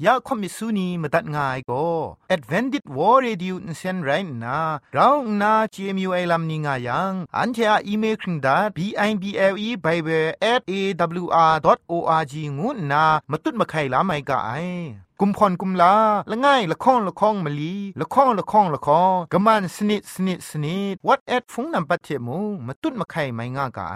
ยาคอมิสุนีมตัดง่ายก็ Advented War Radio นเซนไรนะเราหน้า CMU ไอลัมนิงายังอันเทออีเมลคิงดา bible@awr.org งูนะมาตุ้ดมาไข่ลาไม่กะไอกุมพรกุมลาละง่ายละข้องละข้องมะลีละข้องละข้องละข้องกะมันสนิดสนิดสนิด what at ฟงนำปัจเจมูมาตุ้ดมาไข่ไม่ง่ากะไอ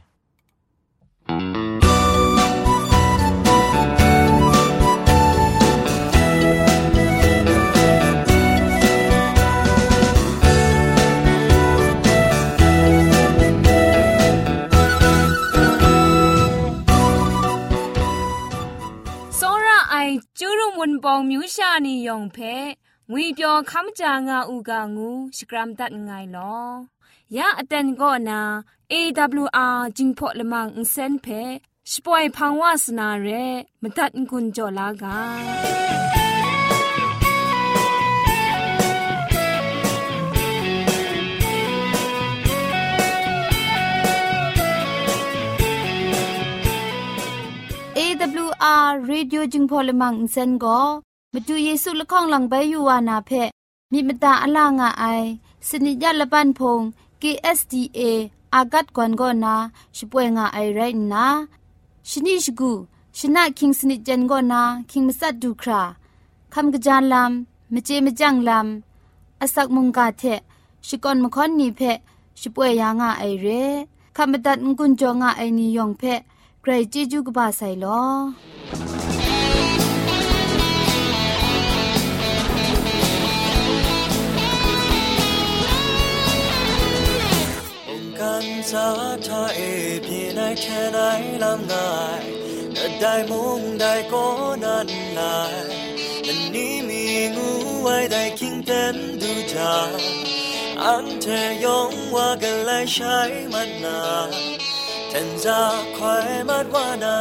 จูรุมุนปองมิวชานียองเพงุยเปียวคัมจางาอูกางูสกรัมตัดไงลอยาอเตนก็นา AWR จิงพอละมังอินเซนเพสปอยพังวาสนาเรมตัดกุญจลากา AWR Radio จึงพอลมังอินเซนก็มาดูเยซูละข้องหลังใบยูวานาเพมีมตาอลางาไอสนิยะละปันพง KSDA อากัดกวนก็นาช่วยงาไอไรนะชนิชกูชนะคิงสนิจันก็นาคิงมัสัดดูคราคำกระจานลำมเจมจังลำอาศักมุงกาเทชิกอนมคอนนีเพช่วยยางาไอเรคำบัดงกุนจงาไอนิยองเพใครจีจูกบาไซลอกันซาทาเอพี่นายแค่ไหนลำนายได้มุงได้ก็นันลายแต่นี้มีงูไว้ได้คิงเต็มดูจาอันเธอยงว่ากันไล่ใช้มันนาแทนจะคอยมัดว่านา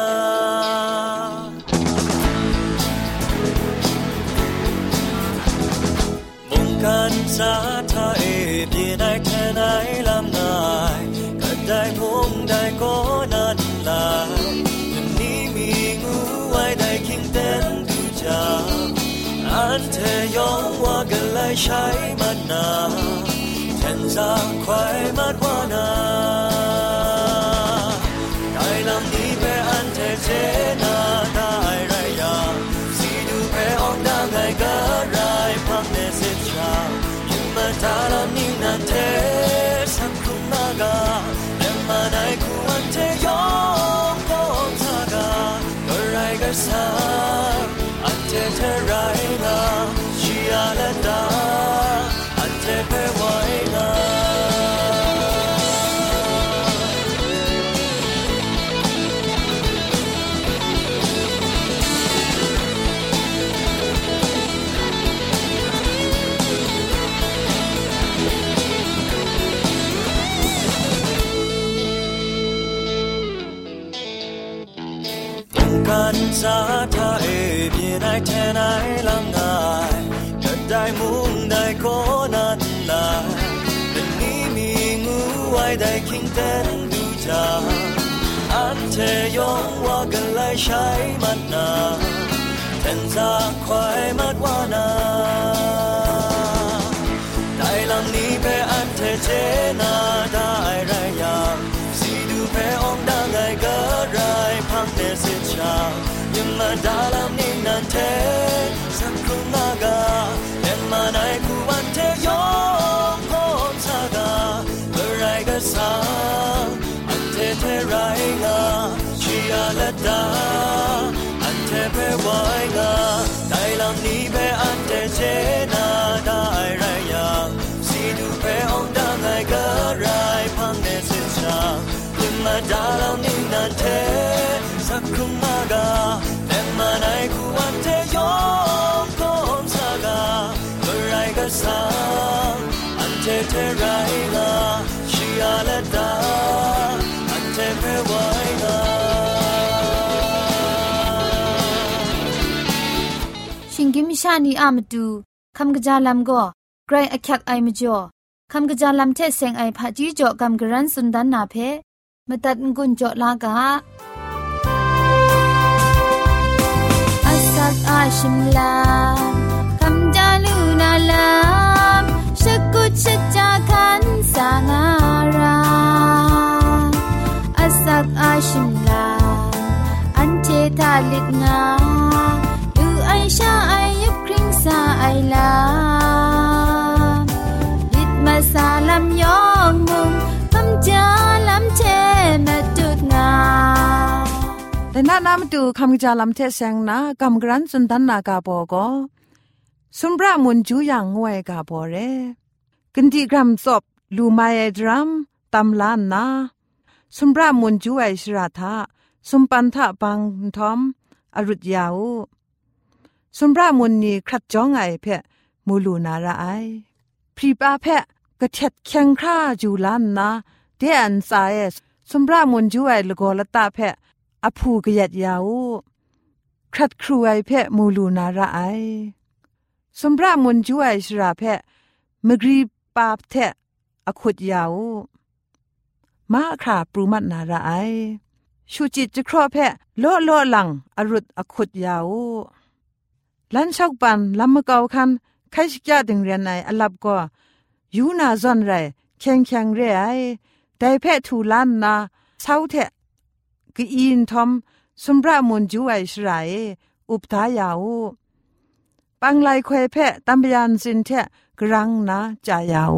มุงกันซาทาเอพี่นายแค่ไหนลำนายก็ได้มุงได้ก็นันลายแต่นี้มีงูไว้ได้คิงเต็มดูจาอันเธอยงว่ากันไล่ใช้มันนาแทนจะคอยมัดว่านาเจนาได้ไรยาสีดูเพออกดังไงก็ไรพังเนสิชายิ่งมาตาลำนิ่งนันเทสักครุ่งนากาแต่มาในคู่อันเทยองก็ทากาก็ไรก็สาอันเทเธอไรนาชีอาและดาอันเทเพไว้นากันซาทาเอพี่นายแค่ไหนลำนายก็ได้มุงได้ก็นันลายแต่นี้มีงูไว้ได้คิงเต้นดูจาอันเธอยงว่ากันไล่ใช้มันนาแทนจะคอยมัดว่านาได้ลำนี้เพอันเธอเจนาได้ไรยามสีดูเพออกดังไงก็ไรพังเนสิชายิ่งมาดาลำนี้นันเทสักครุ่งนากาแต่มาในคู่วันเทยองโคมสากาเมื่อไรก็สาอันเทเทไรงาชีอาและดาอันเทเพไว้งาได้ลำนี้เพอันเทเจนาได้ไรยังสีดูเพออกดังไงก็ไรพังเนสิชายิ่งมาดาลำนี้นันเทสักครุ่งนากาแต่มาในคู่วันเทยองโคมสากาเมื่อไรก็สาอันเทเทไรงาชีอาและดาอันเทเพไว้งาชิงกิมชานีอามาดูคำกระจาลำก็ไกรอักยักไอมจ่อคำกระจาลำเทเซงไอผาจีจ่อคำกระรันสุนดันนาเพมาตัดกุญจ่อลากาอาศักไอชิมลาคำจาลูนาลามชะกุชะจาคันสางาราอาสักอาชิมลาอันเททาลิดงาดูไอชาไอยุบคริงซาไอลาลิดมาซาลำยองมุงคำจาลำเทมาจุดงาแต่น่ามาดูคำจาลำเทเซงนะกำกรันสุนทันนากาโปก็สุมพระมุนจูอย่างงวยกาโปเรกันที่กรัมศพลูมาเอดรัมตำลานนาสุมพระมุนจูไอชราธาสุมปันทะปังทอมอรุตยาวสุมพระมุนนีครัดจ้องไอเพะมูลูนาระไอพรีปาเพะกระเท็ดแข็งคราจูลานนาเดอันสายสุมพระมุนจูไอลโกละตาเพะอภูกยัดยาวครัดครูไอเพะมูลูนาระไอสมรามุนจูไอชราเพะมกรีปาบเทะอขุดยาวมาคราปรูมัดนาระไอชูจิตจะครอเพะโลโลหลังอรุดอขุดยาวลันชอกปันลำมะเกาคันใครชิกยาดึงเรียนในอลับก็ยูนาซอนไรแข็งแข็งเรไอได้เพะทูลันนาเศร้าเทะกอีนทอมสมรามุนจูไอชรายอุปทายาวปังไลควยเพะตัมบยันสินเทะกรังนะจายาว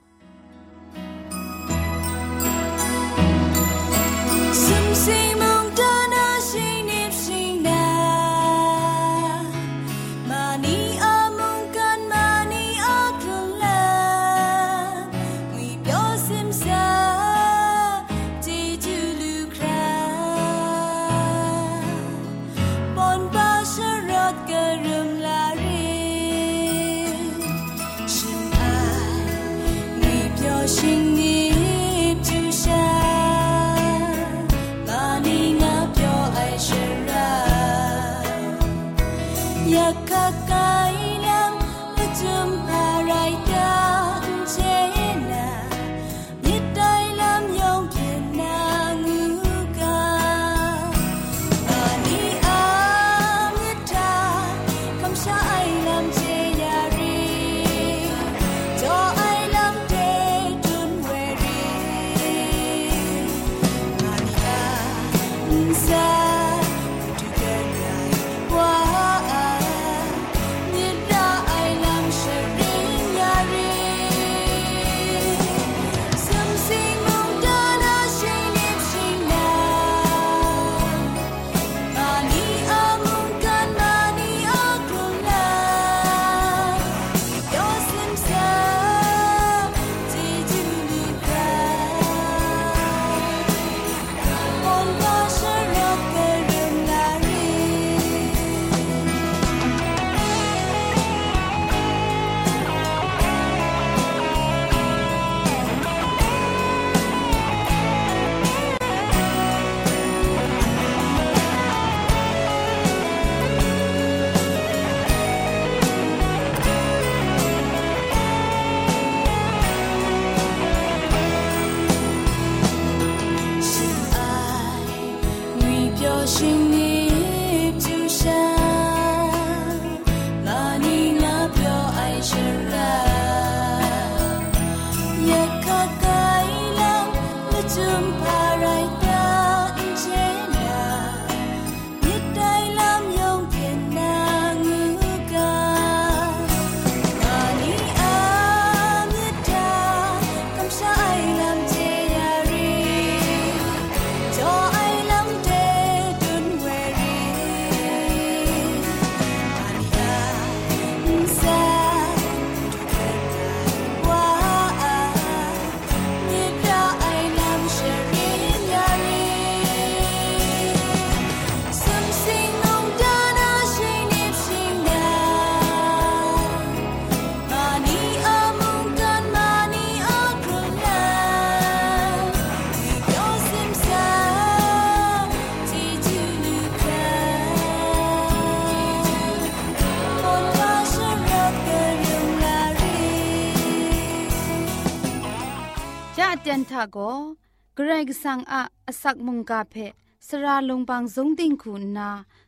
เตียนทาโกเกรกสังอาสักมุงกาเพสราลงบางสงติงคุณนา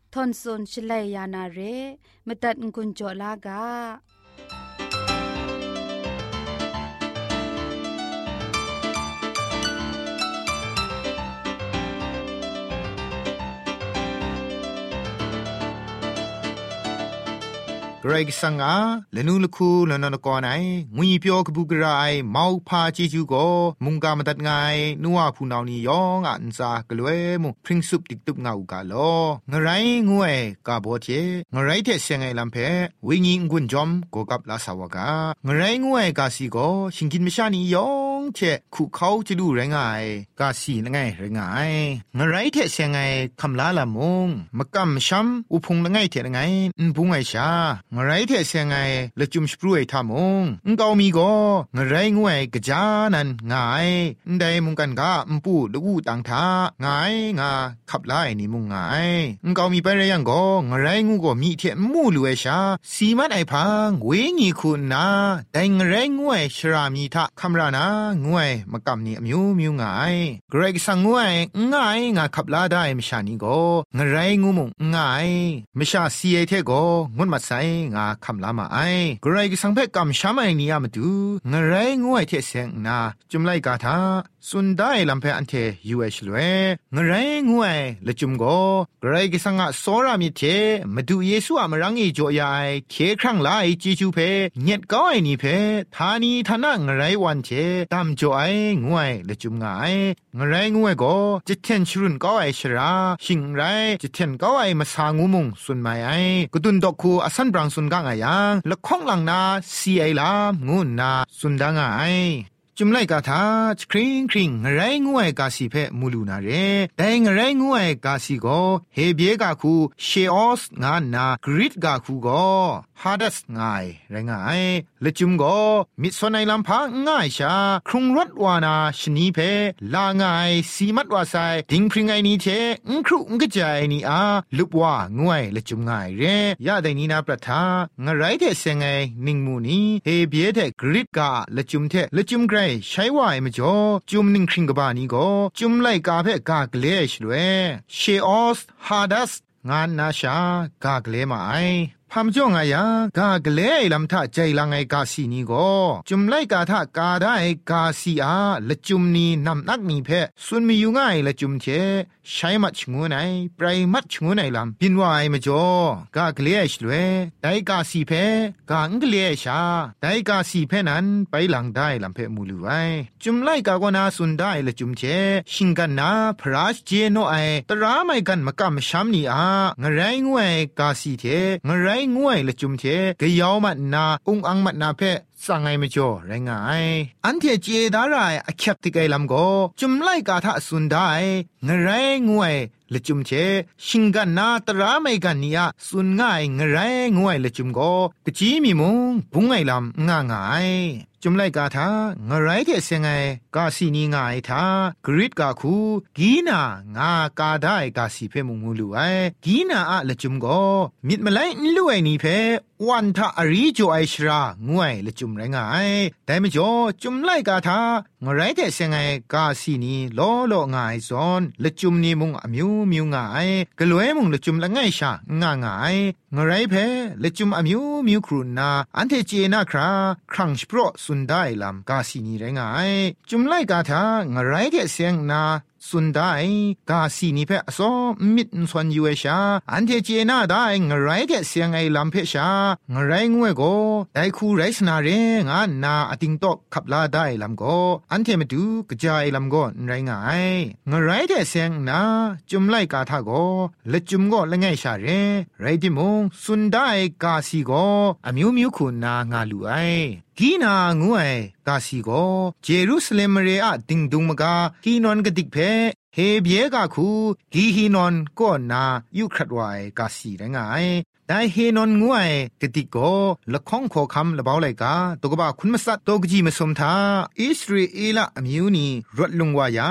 ทอนซนชลัยยานาเรมตัดกุญจลากาเกรกสังอาเลนูลคูลนนกอนไองุยเปียวกบุกรายเมาพาจีจูโกมุงกามตัดไงนัวผู้นาวนี่ยองอันซากลวยมุพริ้งสุบติกตุบงาวกาโลงไรงวยกาโบเจงไรเทเซงไงลำเพวิญิงกุนจอมโกกับลาสาวกางไรงวยกาซีโกชิงกินมิชานี่ยองเชคุเขาจะดูไรงายกาซีละไงไรงายงไรเทเซงไงคำลาละมงมกำช้ำอุพงละไงเทละไงปุงไงชางไรเทเสียงไงละจุมสปรุยทามงเกามีก็งไรงวยกะจานันงายได้มุงกันกะปูดูตังทางายงาขับไล่นี่มุงงายเกามีไปเรยังก็งไรงูก็มีเทมูลุเอชาสีมันไอพังเวงีคุณนาแต่งไรงวยชรามีทะคำรานางวยมากำนี่มิวมิวงายเกรกสังงวยงายงาขับลาได้มชานี่ก็งไรงูมุงงายมชาซีเอเทก็งดมาใส่งาคำลามาไอกรายกิสังเพกำช้ำไอนี่ยามดูงไรงวยเทเสงนาจุมไลกาทาสุนได้ลำเพอันเทยูเอชลเวงไรงวยละจุมโกกรายกิสังะโซรามิเทมาดูเยซูอะมรังอีโจยายเคครั้งลายจีจูเพเงียดก้อยนี่เพทานีทานะงไรวันเทตามโจไองวยละจุมงายงไรงวยโกจิตเทนชรุนก้อยชราชิงไรจิตเทนก้อยมาสางูมุงสุนไม่ไอกุดุนดอกคูอสันบรังสุนกังอายังละข้องหลังนาซีไอลามงูนาสุนดังไอจุมไลกาทาคริงคริงไรงวยกาสีเพมูลูนาเรแต่งไรงวยกาสีโกเฮเบียกาคูเชออสงานนากริดกาคูโกฮาดัสงายไรงายละจุมโกมิสวนไอลำพังง่ายชาครุงรถวานาชนีเพลางายสีมัดวาไซดิงพริงไอนี้เทครุงกะจายนี่อาลุบว่างวยละจุมง่ายเรยะไดนี้นาประทางไรเทเซงไงนิงมูนีเฮเบียเทกริดกาละจุมเทละจุมไกรใช้ว่าไอ้มจ่อจุมนิงคริงกบานี้ก็จุมไลกาเพกากเลชด้วยเชออสฮาดัสงานนาชากากเลมาไอพามจ่องอายากากเลไอลำทะใจลังไอกาสีนี้ก็จุมไลกาทะกาได้กาสีอาละจุมนี้นำนักนี้เพสุนมีอยู่ง่ายละจุมเทใช้มัดชงูไหนปลายมัดชงูไหนลำปินว่าไอมจ่อกากเลชด้วยได้กาสีเพกางกเลชาได้กาสีเพนั้นไปหลังได้ลำเพมูลูไอจุมไลกากนาสุนได้ละจุมเทชิงกันนาพระราชเจโนไอตราไม่กันมากำช้ำนี่อางไรงวยกาสีเทงไรงวยละจุมเทกะยาวมัดนาองอังมัดนาเพสังไงมจ่อไรงายอันเทเจดารายอคับติไกลำโกจุมไลกาทะสุนได้งไรงวยละจุมเทชิงกันนาตราไม่กันนี่สุนง่ายงไรงวยละจุมโกกะจีมีมุงบุงไงลำง่างายจุมไลกาทางไรเทเสงไงกาสีนีง่ายทากริดกาคูกีนางากาได้กาสีเพมุงมูลูไอกีนาอะละจุมโกมิดมาไลลุไอนี่เพวันทะอริโจไอชรางวยละจุมไรงายแต่ไม่จ่อจุมไลกาทางไรเทเสงไงกาสีนีโลโลง่ายซอนละจุมนีมุงอมิวมิวง่ายกะลวยมุงละจุมละง่ายชาง่างายงไรเพละจุมอมิวมิวครูนาอันเทเจนาคราครั้งสโปรสุนได้ลำกาสีนีไรงายจุมไลกาทางไรเทเสียงนาสุนได้กาสีนีเพอสอมิดสวนยูเอชาอันเทเจนาได้งไรเทเสียงไอลำเพชางไรงวยโกได้คูไรสนาเรงานนาอติงตอกขับลาได้ลำโกอันเทมาดูกระจายลำโกไรงายงไรเทเสียงนาจุมไลกาทาโกละจุมโกละไงชาเรไรดิมงสุนได้กาสีโกอมิวมิวคุณนางาลูไอกีนางวยกาสีโกเจรูซาเล็มเรอะติงดุงมกากีนอนกะดิกเพเฮเบียกาคูกีฮีนอนก็นายุครัดไวกาสีไรงายได้เฮนอนงวยกะดิกโกละข้องขอคำละเบาไลกาตกบะคุณมสัตตกจีมสมทาอิสราเอลอมิวนีรถลงวายาง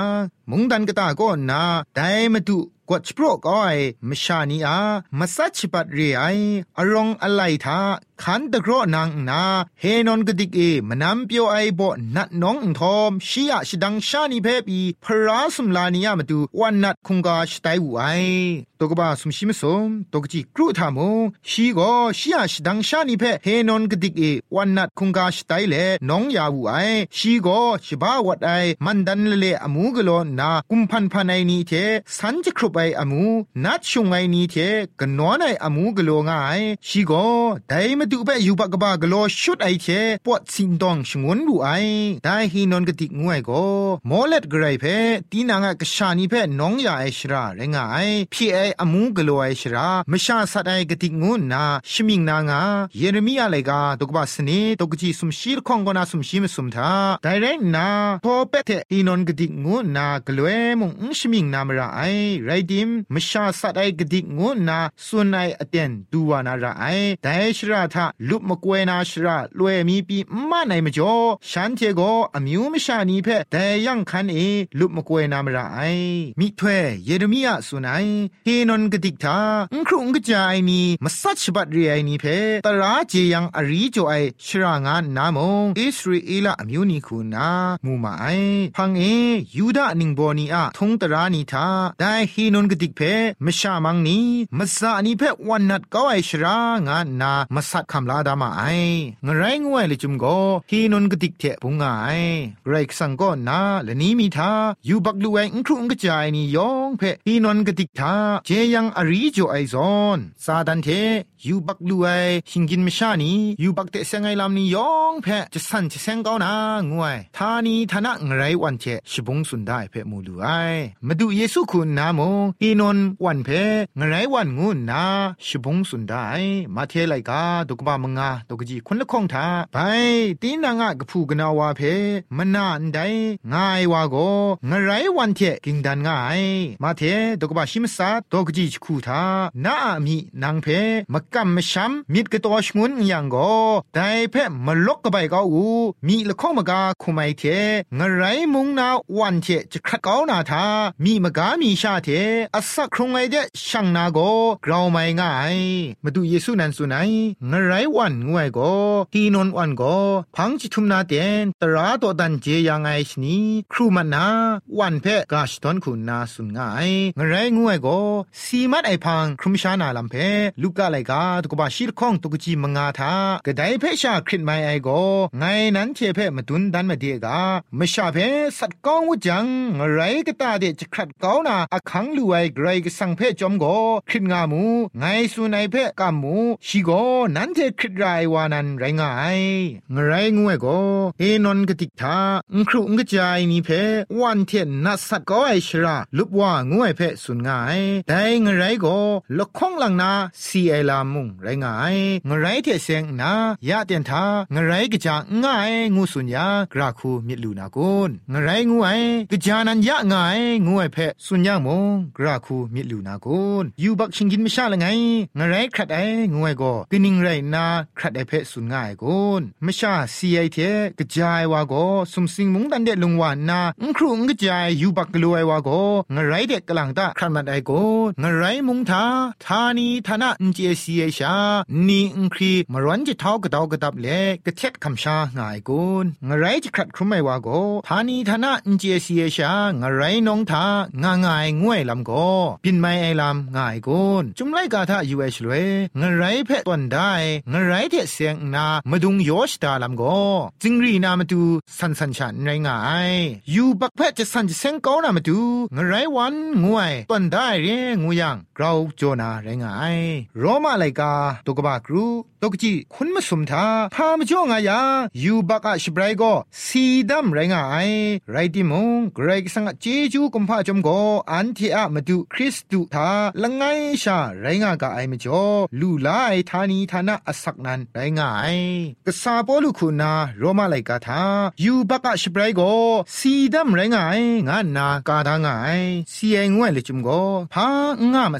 มุงดันกะตาก็นาไดมาดุกวดชโปรก็ไอมชานีอามาสัชปัดเรไออรองอะไลทาขันตะกรอนางนาเฮนอนกดิกเอมนำเปียวไอบ่นัดน้องทอมชียชดังชานีเพปีพระสุมลานียามาดูวันนัดคุงกาชไตอูไอตกบาสุมชิมสมตกจิกรุธามชีก็ชียชดังชานีเพเฮนอนกดิกเอวันนัดคุงกาชไตเลน้องยาอูไอชีก็ชบาวัดไอมันดันเลอมูกโลนากุมพันพันไอนีเทสันจะครุบไออมูนัดชุงไอนีเทกนอนไออมูกโลง่ายชีก็ไดมาดูเปยูบักบากโลชุดไอเชปวดสิงดองชงวนบูไอได้ฮีนอนกติกงวยก็มอเล็ดกระไรเพตีนางกชานีเพน้องยาไอชราเรงไอพี่ไออมูกโลไอชรามชาสัดไอกติกงูนาชมิงนางาเยเรมีอะไรกาตกบาสเนตกจีสุมชีรคองกนาสุมชีมสุมทาได้เรนาพอเปเทฮีนอนกติกงูนากลวยมุงชมิงนามระไอไรดิมมชาสัดไอกติกงูนาสุนไออเตนดูวานาระไอได้ชราทาลุบมกวยนาชราลวยมีปีมาไหนมจ่อฉันเทโกอมิวมชานีเพแต่ยังคันเอลุบมกวยนามระไอมิถวยเยเรมียะสุนัยเฮนอนกติกทาครุงกจายนีมาสัชบัดเรียนีเพตราเจยังอริจ่อไอชรางานนามงอิสราเอลอมิวนิคูนามูมาไอพังเอยูดานิงโบนีอะทงตรานีทาได้เฮนอนกติกเพมชามังนีมาซานีเพวันนัดก็ไอชรางานนามาสัดคำลาดามาไองไรงวยเลยจุมโกฮีนนกติกเทปุงไงไรสังก็นาและนี้มีทาอยู่บักลูไอครุงกระจายนี่ยองเพฮีนนกติกทาเจยังอริโจไอซอนซาดันเทอยู่บักลูไอชิงกินมชานีอยู่บักเตเซงไอลำนี่ยองเพจะสั่นจะเซงก็นางวยทานีทนะไงไรวันเทชิบงสุนได้เพมูลูไอมาดูเยซูคุณนามงฮีนนวันเพไงไรวันงูนาชิบงสุนได้มาเทไลกาตุกบามงาตกจีคนละคงทาไปตีนางะกะพูกนาวาเพมนาอันใดง่ายวาโกงะไรวันเทกิงดันง่ายมาเทตกบาชิมซาตกจีคูทานามีนางเพมะกัมมะชัมมิดกะตอชงุนยังโกไดเพมะลกกะไบกาอูมีละคงมะกาคุไมเทงะไรมุงนาวันเทจะครัดกาวนาทามีมะกามีชาเทอัสสะครงไอเดชังนาโกกราวไมง่ายมาดูเยซูนันสุนัยงะไรวันงวยโกฮีนนวันโกพังจิทุมนาเตนตราโตดันเจยังไงชนีครูมันนาวันเพกาชตอนคุณนาสุนง่ายงะไรงวยโกสีมัดไอพังครุมชานาลัมเพลูกาไลกาตุกบาชิลข้องตุกจีมงาทากะไดเพชาคริตไมไอโกไงนั้นเทเพมตุนดันมาเดกามชาเพสัตกองวจังงะไรกะตาเดจะครัดกาวนาอะคังลูไอไกรกะสังเพจอมโกคริตงามูไงสุนไอเพกามูชิโกนั้นเทคริตไรวานันไรงายงะไรงวยโกเอนอนกติกทาครุงกะจายนีเพวันเทนนัสสัตก็ไอชราลุบว่างวยเพสุนงายแต่งะไรโกละคงลังนาซีไอลามุงไรงายงะไรเทเซงนายะเตียนทางะไรกะจาง่ายงูสุญญากราคูมิดลูนากุนงะไรงวยกะจานันยะง่ายงวยเพสุญญามงกราคูมิดลูนากุนยูบักชิงกินมชาละไงงะไรครัดไองวยโกกินิงไรนาครัดไอเพสุนง่ายกุนมชาซีไอเทกะจายวาโกสุมสิงมุงดันเดลุงวานาครูงกะจายยูบักกลัวไอวาโกงะไรเดกะลังตะครันมัดไอโกงะไรมุงทาทานีทนะอินเจซีไอชานีอิงครีมร้อนจะเท้ากะดาวกะดับเลกะเท็ดคำชาง่ายกุนงะไรจะครัดครุมไอวาโกทานีทนะอินเจซีไอชางะไรนองทางายงวยลำโกปินไมไอลำง่ายกุนจุมไลกาทายูเอชเลยงะไรเพตวนได้งะไรเทเสียงนามาดุงโยชตาลำโกจิงรีนามาดูสันสันฉันไรงายยูบักเพจะสันจะเซงเกานามาดูงะไรวันงวยตวนได้เรงูยังเราโจนาไรงายโรมาไลกาตกบากรูตกจีคุณมาสมทาพามจ่องายายูบักอะชิบไรโกสีดำไรงายไรติมงไกรกสังเจจูกุมพาจมโกอันเทอะมาดูคริสตุทาละไงชาไรงากะไอมจ่อลูลายทานีทานะอสักนันไรงายกษาปอลุคุณาโรมาไลกาทายูบักอะชิบไรโกสีดำไรงายงานนากาดางายสีไองวยเลจุมโกพางามา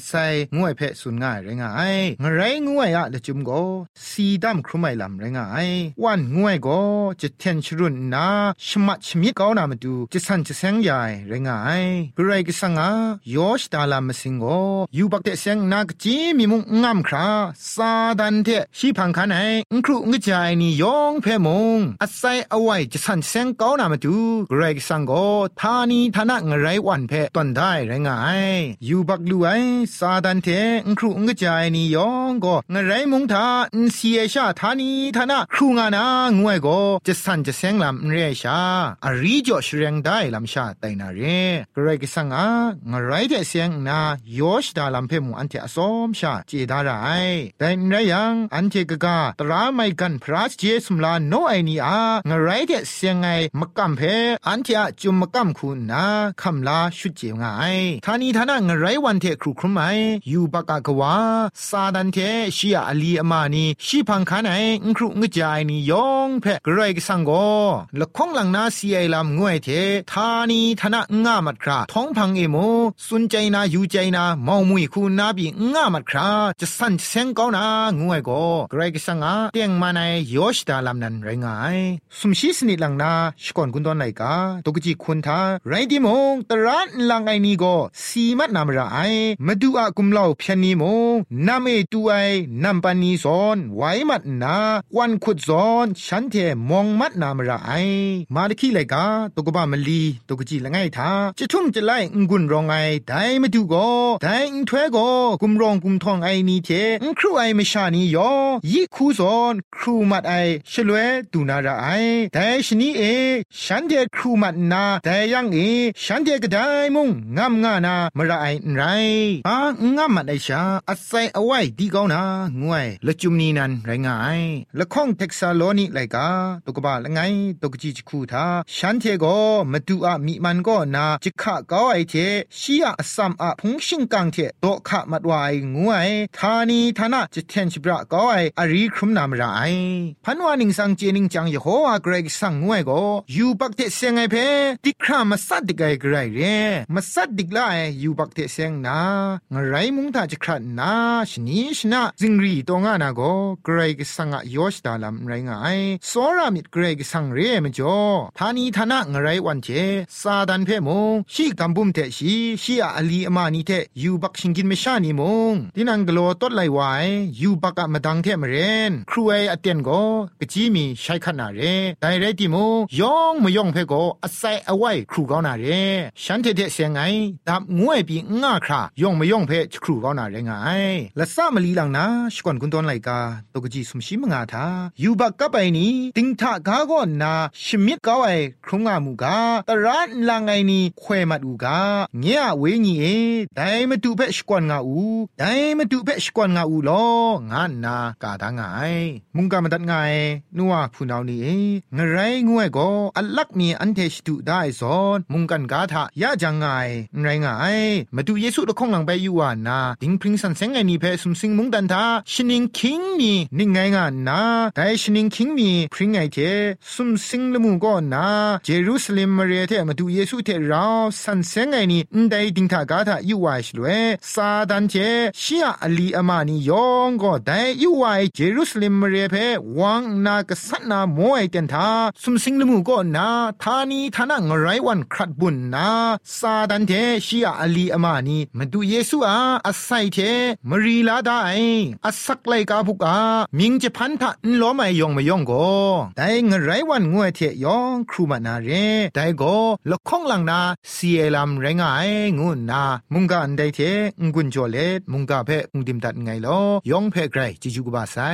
ไซงวยเพสุนง่ายไรงายงะไรงวยอะละจุมโกสีดำครุไมลำไรงายวันงวยโกจะเทนชรุนนาชมัดชมิดก้าวนามาดูจะสันจะแสงใหญ่ไรงายกระไรก็สังอายอชตาลามสิงโกยูบักเตเซงนากจีมีมุงงามคราซาดันเทชีพังคันไอครูงะจายนี่ยองเพมงอาศัยเอาไว้จะสันแสงก้าวนามาดูกระไรก็สังโกทานีทนะงะไรวันเพตอนได้ไรงายยูบักลูไอซาดันเทครูงะจายนี่ยองก็งะไรมุงทาอินเสียชาทานีทนะครูงานางวยก็จะสันจะแสงลำเรียชาอารีจ่อเรียงได้ลำชาไตนาเรกระไรก็สังงะไรเดเสียงนายอชดาลำเพมุอันเทอสอมชาเจดาไรแต่ไรยังอันเทกกาตราไม่กันพระเจสุมลาโนไอนีอางะไรเดเสียงไงมะกัมเพอันเทอจุมมะกัมคุณนาคำลาชุดเจียงไงทานีทนะงะไรวันเทครูครุไมยูปากากวาซาดันเทชียอลีอมานีชีพังคาไนครูงะจายนียองเพกระไรก็สังโกละข้องหลังนาซีไอลำงวยเททานีทนะงามัดคราท้องพังเอโมสุนใจนาอยู่ใจนาเมามุยคูนาบีงามัดคราจะสั่นเซงก้าวนางวยโกกระไรก็สังเตียงมาในยอชดาลำนั้นไรงายสมชีสนิหลังนาชกอนกุนตอนไหนกาตกจีคุณทาไรดิมงตรันหลังไอนีโกสีมัดนามระไอมาดูอากุมเล่าเพียนนีมงนามเอตูไอนัมปานีซอนไว้มัดนาวันขุดซอนฉันเทมองมัดนามระไอมาดขี้เลยกาตกบ้ามลีตกจีละไงทาจะทุ่มจะไล่กุนรองไอได้มาดูโกได้อินทเวโกกุมรองกุมทองไอนีเทครูไอไม่ชานียอยิคูซอนครูมัดไอชลเวตูนาระไอแต่ชนีเอฉันเทครูมัดนาแต่ยังเอฉันเทก็ได้มุงงามงานามระไอไรงามมัดไอชาอาศัยเอาไว้ดีก้าวนะงวยละจุมนีนันไรงายละข้องเท็กซาโลนีไลกาตกบ้าละไงตกจีจคูทาฉันเทโกมาดูอะมีมันก็นาจิกะก้าวไอเทชีอะซัมอะพงชิงกังเทโตคะมัดวายงวยทานีทนะจิเทนชิบระก้าวไออารีครุมนามระไอพันวานิงสังเจนิงจังยโฮวาเกรกสังงวยโกยูบักเทเซงไอเพติครามาสัดดิกไอเกรเรมาสัดดิกไลยูบักเทเซงนางไรมุงทาจิครัดนาชนีชนะจิงรีตงานาโกเกรกสังอะยอชดาลัมไรงายสอรามิดเกรกสังเรมจ่อทานีทนะงไรวันเจซาดันเพมงชีกัมบุมเทชีอะอลีอมานีเทยูบักชิงกินเมชานีมงดินังกโลตดไลวายยูบักอะมดังเทมเรนครูไออเตียนโกกจีมีใช้ขนาเรไดเรติมงยองมยองเพโกอาศัยเอาไว้ครูก้าวนาเรฉันเทเทเสียงไงดับงวยปีงาครายองมยองเพครูก้าวนาเรไงละซามลีลังนาชกอนกุนตอนไลกาตกจีสมชิมงาทายูบักกะไปนี้ติงทากาก็นาชิมิดก้าวไอครุงามูกาตรันลังไอนี้ควยมัดอูกาเงียเวงีเอไดมาดูเพชกวนงาอูไดมาดูเพชกวนงาอูลองานนากาดางไงมุงกามาดัดไงนัวพูนาวนี้งไรงวยก็อัลลักมีอันเทชตุได้ซอนมุงกันกาทายาจังไงไรงไงมาดูเยซูตะคงหลังไปอยู่ว่านาดิงพริงสันเซงไงนี่เพสุมสิงมุงดันทาชินิงคิงมีนิ่งไงงานนาแต่ชินิงคิงมีพริงไงเทสุมสิงละมูก็นาเยรูซาเล็มมาเรเทมาดูเยซูเทเราสันเซงไงนี่ได้ดิงทากาทาอยู่ว่าชลเวซาดันเทชียอลีอามานียองก็ได้อยู่ว่าเยรูซาเล็มมาเรเพวังนากษัตนาโมไอเตนทาสุมสิงละมูก็นาทานีทนะงไรวันครัดบุญนาซาดันเทชียอลีอามานีมาดูเยซูอาศัยเทมรีลาได้อาศักไลกาพุกามิงจะพันทะล้อไม่ยองไม่ยองก็ได้งไรวันงวยเทยองครูมานาเรได้ก็ละข้องหลังนาเสียลำไรงายงูนามุงกาอันได้เทงกุนจอเลมุงกาเพงดิมตัดไงลอยองเพไกรจิจูกบาไซ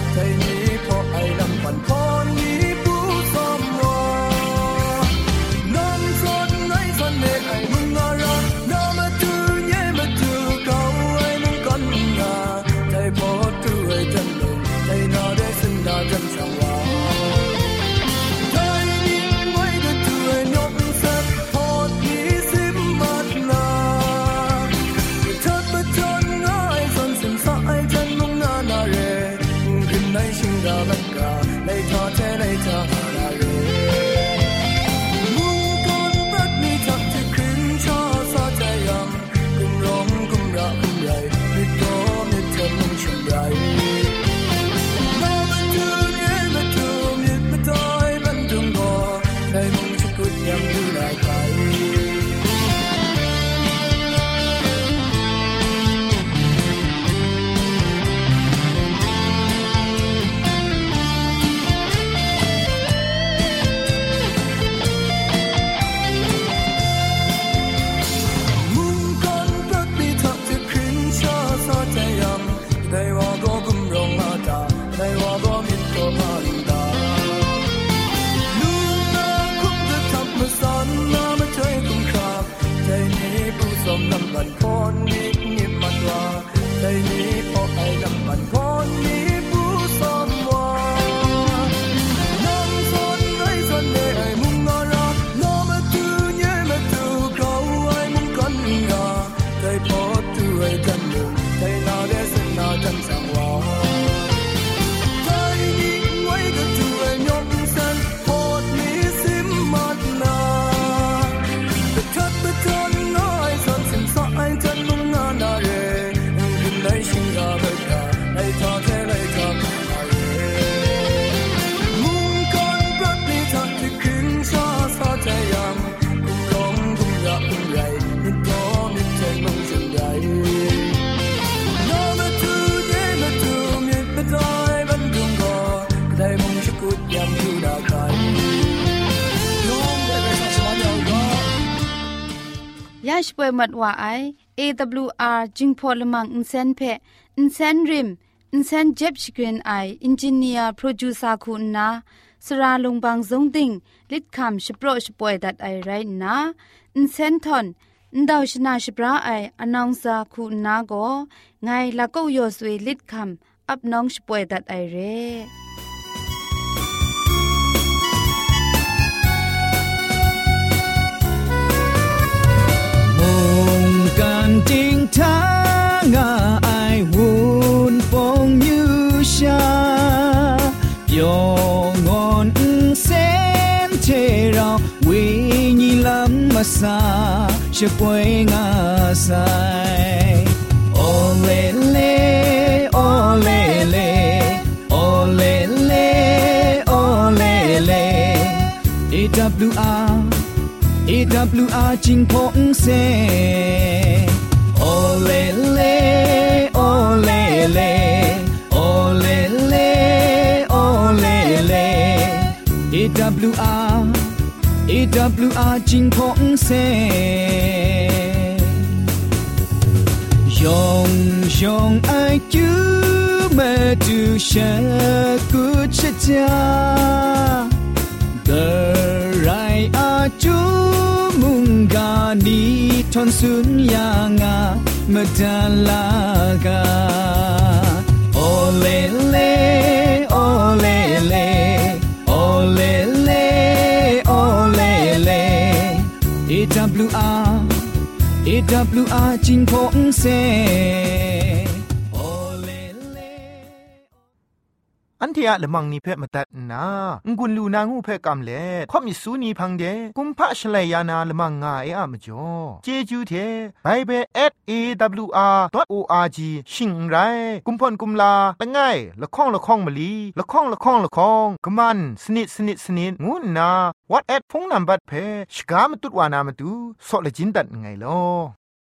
No มลำบันพรนี้นิมันว่าใจนี้พอไอ้ลำบันพรนี้ผู้สมว่าน้ำสนไอ้สนเนไอ้มุงงาราน้ำมาตูเย่มาตูเขาไอ้มุงกันงาใจพอตูไอ้จันหนึ่งใจนาเดสนาจันสังวาใจยิ่งไว้ก็ตูไอ้ยงสันพอดมีสิมมัดนาแต่ทัดแต่ทันน้อยสันสิมสะไอ้จันมุงงานาเรขึ้นในชิงกาเบิกาในทอเทในทอนาเรมุงกันปรัดนี้ทัดที่ขึ้นซาซาใจยังกุมร้องกุมยากุมใหญ่มิดร้องมิดใจมุงสิ่งใหญ่น้ำมาตูเย่มาตูมิดไม่ได้บันดุงกอได้มุงชกุดยำยูดาไกยองได้ไปสักวันยาวก็ยาชป่วยมัดว่าไอ AWR จิงพอลมังอินเซนเพอินเซนริมอินเซนเจ็บชกรีนไออินจิเนียร์โปรดิวเซอร์คุณนาสราลงบางสงติงลิดคำชโปรชป่วยดัดไอไรนะอินเซนทอนอินดาวชนาชปราไออนองซาคุณนาโกไงละก็โยสวยลิดคำอับน้องชป่วยดัดไอเร่กันจริงทั้งไอวุ่นฟงยูชาโยงอนเซนเทเราวิญญาณมาซาช่วยงาไซโอเลเลโอเลเลโอเลเลโอเลเล AWR จิงพงเซโอเลเลโอเลเลโอเลเลโอเลเล AWR จิงพงเซยองยองไอจูมาดูชะกุชะจาเกอไรอาจูมุงกานีทอนสุนยางาเมดาลากาโอเลเลโอเลเลโอเลเลโอเลเล AWR จิงพงเซอันที่อะละมังนิเพ่มาตัดนางุนลูนางูเพ่กำเล่ข่อมิสูนีพังเดกุมพะชเลยานาละมังงาเออะมจ่อเจจูเทไบเบิล@awr.org ชิงไรกุมพ่นกุมลาละง่ายละข้องละข้องมะลีละข้องละข้องละข้องกะมันสนิดสนิดสนิดงูนา WhatsApp พงนัมบัดเพ่ชกามตุดวานามตุซอเลจินดัดไงลอ